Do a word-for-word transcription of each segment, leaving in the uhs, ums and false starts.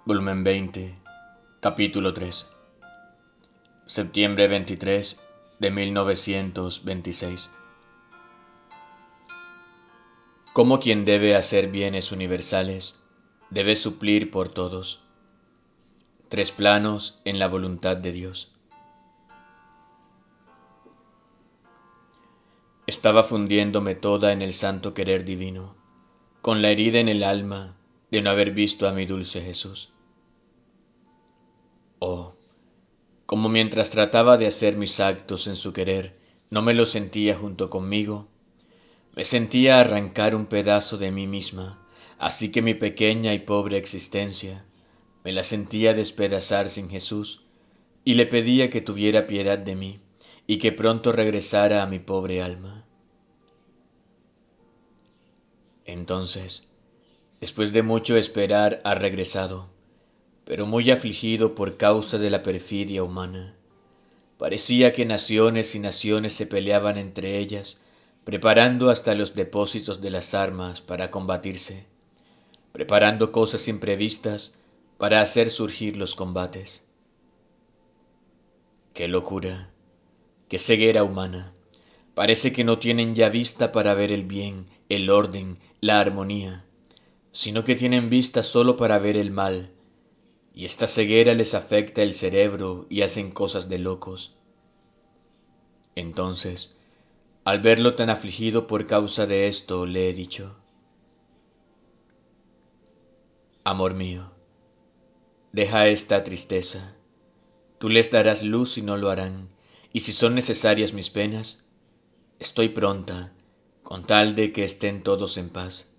Volumen veinte, capítulo tres. Septiembre veintitrés de mil novecientos veintiséis. Como quien debe hacer bienes universales, debe suplir por todos. Tres planos en la voluntad de Dios. Estaba fundiéndome toda en el santo querer divino, con la herida en el alma de no haber visto a mi dulce Jesús. Oh, como mientras trataba de hacer mis actos en su querer, no me lo sentía junto conmigo, me sentía arrancar un pedazo de mí misma, así que mi pequeña y pobre existencia me la sentía despedazar sin Jesús, y le pedía que tuviera piedad de mí y que pronto regresara a mi pobre alma. Entonces, después de mucho esperar, ha regresado, pero muy afligido por causa de la perfidia humana. Parecía que naciones y naciones se peleaban entre ellas, preparando hasta los depósitos de las armas para combatirse, preparando cosas imprevistas para hacer surgir los combates. ¡Qué locura! ¡Qué ceguera humana! Parece que no tienen ya vista para ver el bien, el orden, la armonía, sino que tienen vista solo para ver el mal, y esta ceguera les afecta el cerebro y hacen cosas de locos. Entonces, al verlo tan afligido por causa de esto, le he dicho: Amor mío, deja esta tristeza, tú les darás luz y no lo harán, y si son necesarias mis penas, estoy pronta, con tal de que estén todos en paz.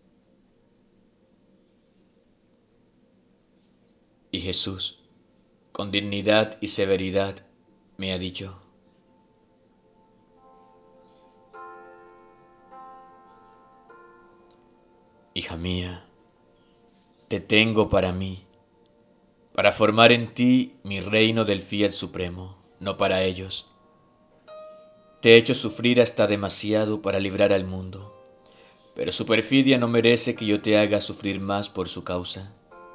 Y Jesús, con dignidad y severidad, me ha dicho: Hija mía, te tengo para mí, para formar en ti mi reino del fiel supremo, no para ellos. Te he hecho sufrir hasta demasiado para librar al mundo, pero su perfidia no merece que yo te haga sufrir más por su causa.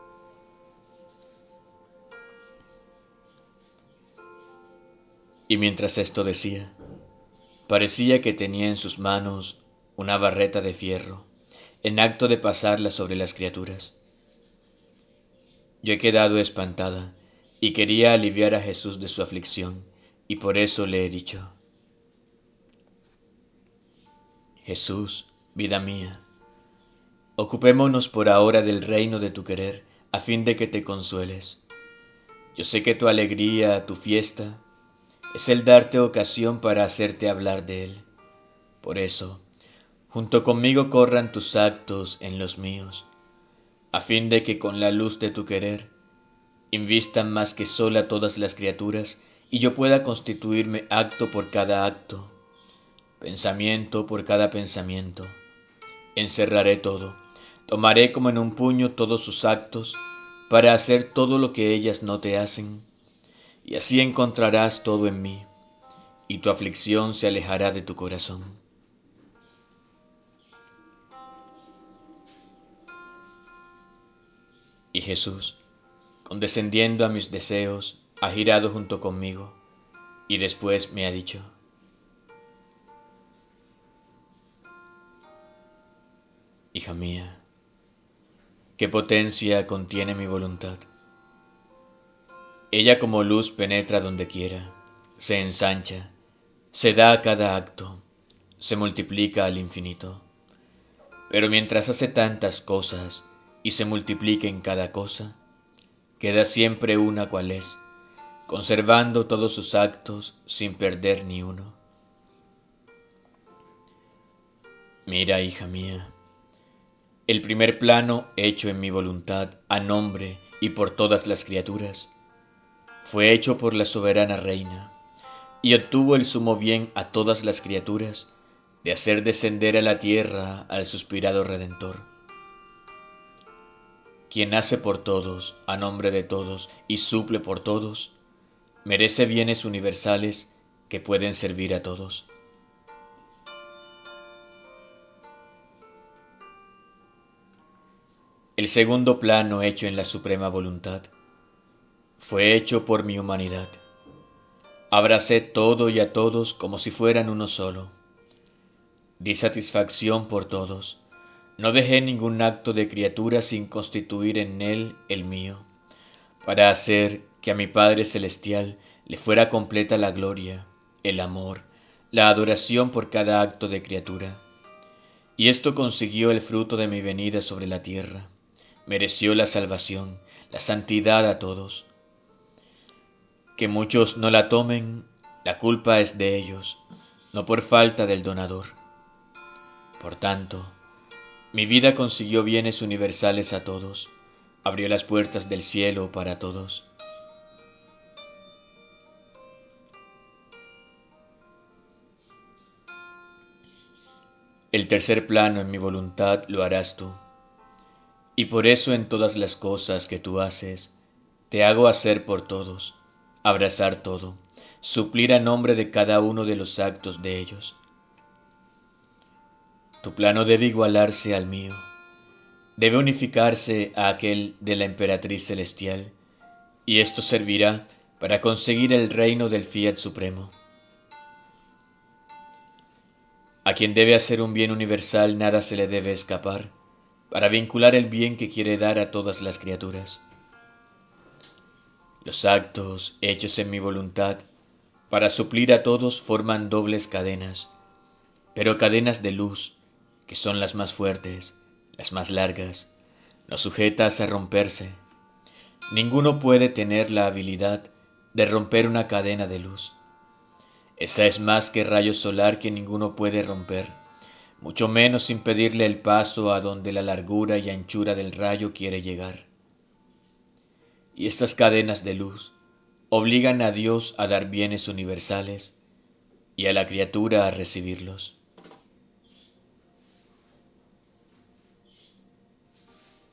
Y mientras esto decía, parecía que tenía en sus manos una barreta de fierro, en acto de pasarla sobre las criaturas. Yo he quedado espantada y quería aliviar a Jesús de su aflicción, y por eso le he dicho: Jesús, vida mía, ocupémonos por ahora del reino de tu querer, a fin de que te consueles. Yo sé que tu alegría, tu fiesta, es el darte ocasión para hacerte hablar de él. Por eso, junto conmigo corran tus actos en los míos, a fin de que con la luz de tu querer invistan más que sola todas las criaturas, y yo pueda constituirme acto por cada acto, pensamiento por cada pensamiento. Encerraré todo, tomaré como en un puño todos sus actos, para hacer todo lo que ellas no te hacen, y así encontrarás todo en mí, y tu aflicción se alejará de tu corazón. Y Jesús, condescendiendo a mis deseos, ha girado junto conmigo, y después me ha dicho: Hija mía, qué potencia contiene mi voluntad. Ella como luz penetra donde quiera, se ensancha, se da a cada acto, se multiplica al infinito. Pero mientras hace tantas cosas y se multiplica en cada cosa, queda siempre una cual es, conservando todos sus actos sin perder ni uno. Mira, hija mía, el primer plano hecho en mi voluntad a nombre y por todas las criaturas fue hecho por la soberana reina, y obtuvo el sumo bien a todas las criaturas de hacer descender a la tierra al suspirado Redentor. Quien hace por todos, a nombre de todos, y suple por todos, merece bienes universales que pueden servir a todos. El segundo plano hecho en la suprema voluntad fue hecho por mi humanidad. Abracé todo y a todos como si fueran uno solo. Di satisfacción por todos. No dejé ningún acto de criatura sin constituir en él el mío, para hacer que a mi Padre Celestial le fuera completa la gloria, el amor, la adoración por cada acto de criatura. Y esto consiguió el fruto de mi venida sobre la tierra. Mereció la salvación, la santidad a todos. Que muchos no la tomen, la culpa es de ellos, no por falta del donador. Por tanto, mi vida consiguió bienes universales a todos, abrió las puertas del cielo para todos. El tercer plano en mi voluntad lo harás tú, y por eso en todas las cosas que tú haces, te hago hacer por todos, abrazar todo, suplir a nombre de cada uno de los actos de ellos. Tu plano debe igualarse al mío, debe unificarse a aquel de la emperatriz celestial, y esto servirá para conseguir el reino del Fiat Supremo. A quien debe hacer un bien universal nada se le debe escapar, para vincular el bien que quiere dar a todas las criaturas. Los actos hechos en mi voluntad para suplir a todos forman dobles cadenas, pero cadenas de luz, que son las más fuertes, las más largas, no sujetas a romperse. Ninguno puede tener la habilidad de romper una cadena de luz. Esa es más que rayo solar que ninguno puede romper, mucho menos impedirle el paso a donde la largura y anchura del rayo quiere llegar. Y estas cadenas de luz obligan a Dios a dar bienes universales y a la criatura a recibirlos.